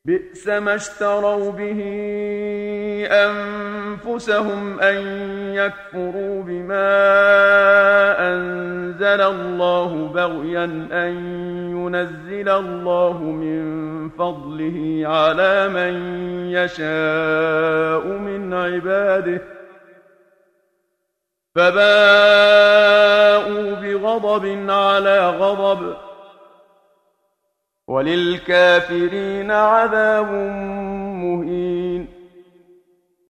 بئس ما اشتروا به أنفسهم أن يكفروا بما أنزل الله بغيا أن ينزل الله من فضله على من يشاء من عباده فباءوا بغضب على غضب وللكافرين عذاب مهين.